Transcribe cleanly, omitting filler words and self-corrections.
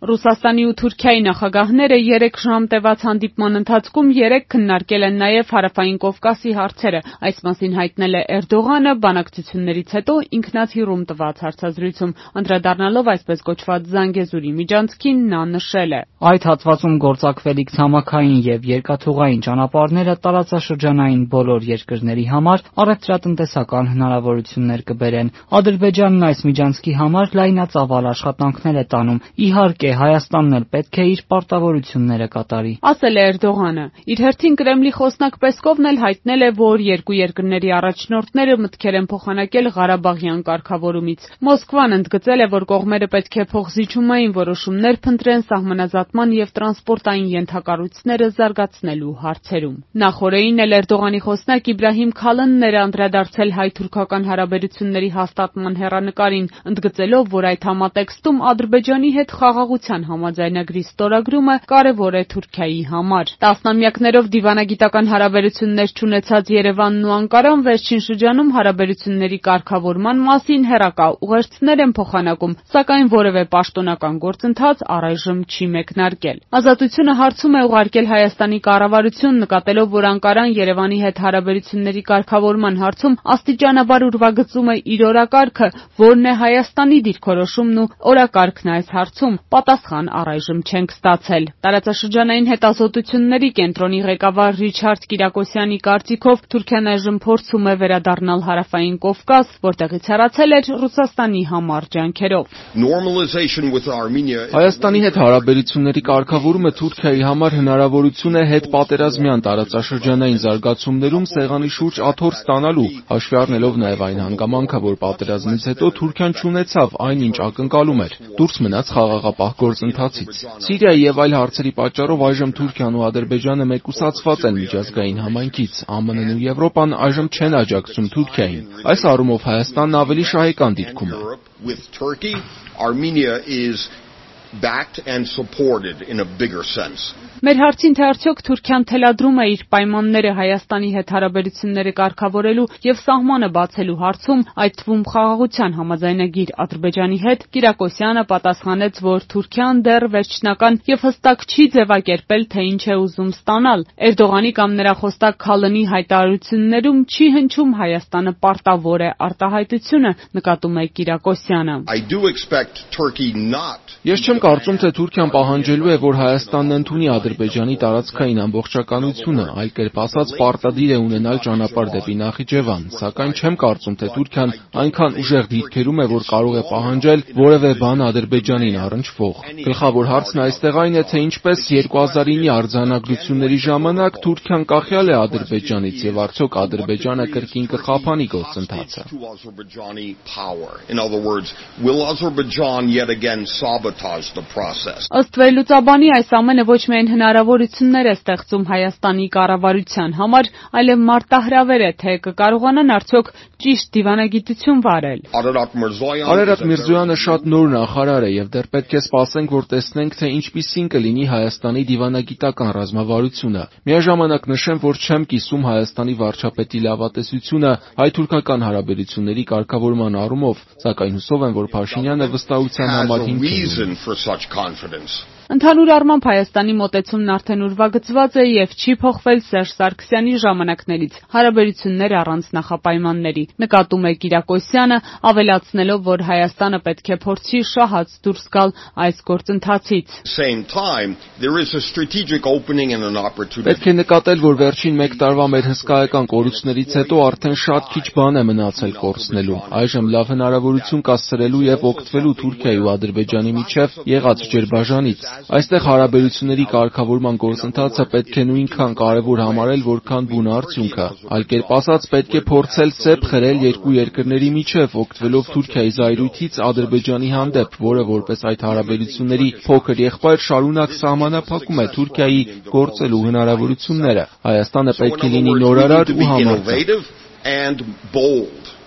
Ռուսաստանի ու Թուրքիայի նախագահները 3 ժամ տևած հանդիպման ընթացքում 3 քննարկել են նաև Հարավային Կովկասի հարցերը։ Այս մասին հայտնել է Էրդողանը բանակցություններից հետո ինքնաթիռում տված հարցազրույցում, անդրադառնալով այսպես կոչված Զանգեզուրի միջանցքին, նա նշել է. Այդ հատվածում գործակվելիք ցամաքային եւ երկաթուղային ճանապարհները տարածաշրջանային բոլոր երկրների համար առևտրատնտեսական հնարավորություններ կբերեն։ Ադրբեջանն այս միջանցքի համար լայնածավալ աշխատանքներ է տանում։ Իհարկե, Հայաստանն էլ պետք է իր պարտավորությունները կատարի, ասել է Էրդողանը։ Իր հերթին Կրեմլի խոսնակ Պեսկովն էլ հայտնել է, որ երկու երկրների առաջնորդները մտքեր են փոխանակել Ղարաբաղյան կարգավորումից։ Մոսկվան ընդգծել է, որ կողմերը պետք է փոխզիջումային որոշումներ փնտրեն սահմանազատման եւ տրանսպորտային ենթակառույցները զարգացնելու հարցերում։ Նախորդին էլ Էրդողանի խոսնակ Իբրահիմ Քալանն էր անդրադարձել հայ-թուրքական հարաբերությունների հաստատման հեռանկարին, ընդգծելով, որ այդ համատեքստում Ադրբեջանի հետ խաղաղության համաձայնագրի ստորագրումը կարևոր է Թուրքիայի համար։ Տասնամյակներով դիվանագիտական հարաբերություններ չունեցած Երևանն ու Անկարան վերջին շրջանում հարաբերությունների կարգավորման մասին հեռակա ուղերձներ են փոխանակում, սակայն որևէ պաշտոնական գործընթաց առայժմ չի մեկնարկել։ Ազատությունը հարցում է ուղարկել Հայաստանի կառավարություն, նկատելով, որ Անկարան Երևանի հետ հարաբերությունների կարգավորման հարցում աստիճանաբար ուրվագծում է իր օրակարգը, որն է Հայաստանի դիրքորոշումն ու օրակարգն այս հարցում։ Պատասխան առայժմ չենք ստացել։ Տարածաշրջանային հետազոտությունների կենտրոնի ղեկավար Ռիչարդ Կիրակոսյանի կարծիքով Թուրքիան այժմ փորձում է վերադառնալ Հարավային Կովկաս, որտեղից հեռացել էր Ռուսաստանի համար ջանքերով։ Հայաստանի հետ հարաբերությունների կարգավորումը Թուրքիայի համար հնարավորություն է հետպատերազմյան տարածաշրջանային զարգացումներում սեղանի շուրջ աթոռ ստանալու, հաշվի առնելով նաև այն հանգամանքը, որ պատերազմից հետո Թուրքիան չունեցավ այն, ինչ ակնկալում էր, դուրս մնաց խաղաղապահ գործընթացից։ Սիրիայի եւ այլ հարցերի պատճառով այժմ Թուրքիան ու Ադրբեջանը մեկուսացված են միջազգային համայնքից, ԱՄՆ-ն ու Եվրոպան այժմ չեն աջակցում Թուրքիային։ Այս առումով Հայաստանն ավելի շահեկան դիրքում է։ Backed and supported in a bigger sense. Մեր հարցին թե արդյոք Թուրքիան թելադրում է իր պայմանները Հայաստանի հետ հարաբերությունները կարգավորելու եւ սահմանը բացելու հարցում, այդ թվում խաղաղության համաձայնագիր Ադրբեջանի հետ, Կիրակոսյանը պատասխանեց, որ Թուրքիան դեռ վերջնական եւ հստակ չի ձևակերպել, թե ինչ է ուզում ստանալ։ Էրդողանի կամ նրա խոսնակ Քալանի հայտարարություններում չի հնչում Հայաստանը պարտավոր է արտահայտությունը, նկատում է Կիրակոսյանը։ Ես չեմ կարծում, թե Թուրքիան պահանջելու է, որ Հայաստանն ընդունի Ադրբեջանի տարածքային ամբողջականությունը, այլ կերպ ասած, պարտադիր է ունենալ ճանապարհ դեպի Նախիջևան, սակայն չեմ կարծում, թե Թուրքիան այնքան ուժեղ դիրքերում է, որ կարող է պահանջել որևէ բան Ադրբեջանին առնչվող։ Գլխավոր հարցն այստեղ այն է, թե ինչպես 2009-ի արձանագրությունների ժամանակ Թուրքիան կախյալ է Ադրբեջանից եւ արդյոք Ադրբեջանը կրկին կխափանի գործընթացը։ Ըստ վերլուծաբանի այս ամենը ոչ միայն հնարավորություններ է ստեղծում Հայաստանի կառավարության համար, այլև մարտահրավեր է, թե կկարողանան արդյոք ճիշտ դիվանագիտություն վարել։ Արարատ Միրզոյանը շատ նոր նախարար է եւ դեռ պետք է սպասենք, որ տեսնենք, թե ինչպիսին կլինի Հայաստանի դիվանագիտական ռազմավարությունը։ Միաժամանակ նշեմ, որ չեմ կիսում Հայաստանի վարչապետի լավատեսությունը հայ-թուրքական հարաբերությունների կարգավորման առումով, սակայն հուսով եմ, որ Փաշինյանը վստահության համար հիմք ունի։ Ընդհանուր առմամբ Հայաստանի մոտեցումն արդեն ուրվագծված է եւ չի փոխվել Սերժ Սարգսյանի ժամանակներից, հարաբերություններ առանց նախապայմանների, նկատում է Կիրակոսյանը, ավելացնելով, որ Հայաստանը պետք է փորձի շահած դուրս գալ այս գործընթացից։ Պետք է նկատել, որ վերջին 1 տարվա մեր հսկայական կորուստներից հետո արդեն շատ քիչ բան է մնացել կորցնելու։ Այժմ լավ հնարավորություն կա սրելու եւ օգտվելու Թուրքիայի ու Ադրբեջանի միջև եղած ջրբաժանից։ Այստեղ հարաբերությունների կարգավորման գործընթացը պետք է նույնքան կարևոր համարել, որքան բուն արդյունքը։ Այլ կերպ ասած, պետք է փորձել սեպ խրել երկու երկրների միջև, օգտվելով Թուրքիայի զայրույթից Ադրբեջանի հանդեպ, որը որպես այդ հարաբերությունների փոքր եղբայր շարունակ սահմանափակում է Թուրքիայի գործելու հնարավորությունները։ Հայաստանը պետք է լինի նորարար ու համոզող։